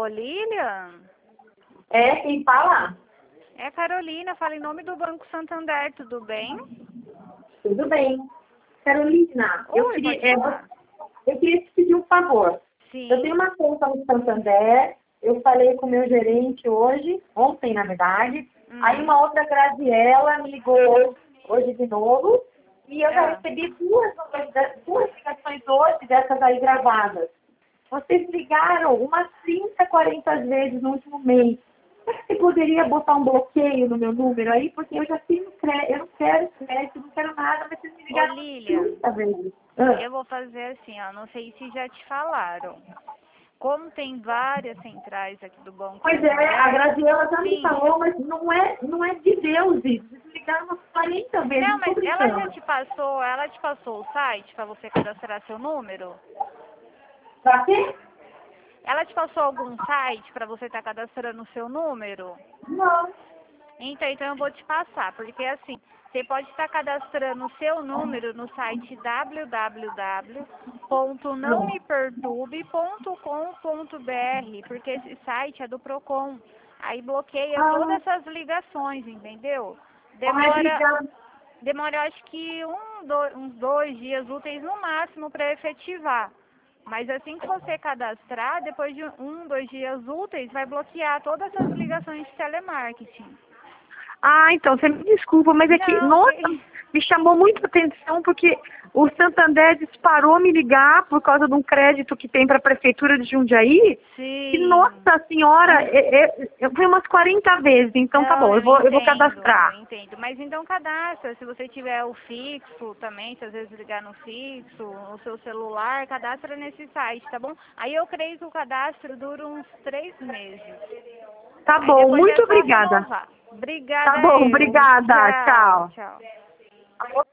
Lilian? É, quem fala? É Carolina, fala em nome do Banco Santander, tudo bem? Tudo bem. Carolina, Oi, pode falar. eu queria te pedir um favor. Sim. Eu tenho uma conta no Santander, eu falei com o meu gerente hoje, ontem na verdade. Aí uma outra Graziella me ligou hoje de novo, e eu já recebi duas ligações hoje dessas aí gravadas. Vocês ligaram umas 30, 40 vezes no último mês. Será que você poderia botar um bloqueio no meu número aí? Porque eu já tenho crédito, eu não quero crédito, não quero nada, mas vocês me ligaram Ô, Lilian, 30 vezes. eu vou fazer assim, ó, não sei se já te falaram. Como tem várias centrais aqui do Banco Pois é, Santander, a Graziella já me sim. falou, mas não é de Deus isso. Vocês me ligaram umas 40 vezes, Não, não tô mas ela brincando. ela te passou o site para você cadastrar seu número? Pra quê? Ela te passou algum site para você estar cadastrando o seu número? Não. Então eu vou te passar, porque assim, você pode estar cadastrando o seu número no site www.nãomeperturbe.com.br, porque esse site é do Procon. Aí bloqueia todas Ah, essas ligações, entendeu? ai, obrigada. Demora acho que uns 2 dias úteis no máximo para efetivar. Mas assim que você cadastrar, depois de 2 dias úteis, vai bloquear todas as ligações de telemarketing. Ah, então, você me desculpa, mas é que, Não, nossa, me chamou muito a atenção porque o Santander disparou me ligar por causa de um crédito que tem para a Prefeitura de Jundiaí. Que, sim. nossa senhora, eu fui umas 40 vezes, então tá Não, bom, eu vou cadastrar. eu entendo. Mas então cadastra, se você tiver o fixo também, se às vezes ligar no fixo, no seu celular, cadastra nesse site, tá bom? Aí eu creio que o cadastro dura uns 3 meses. Tá Aí bom, depois é muito só obrigada. renovar. Obrigada Tá bom, eu. obrigada, Tchau, tchau. tchau.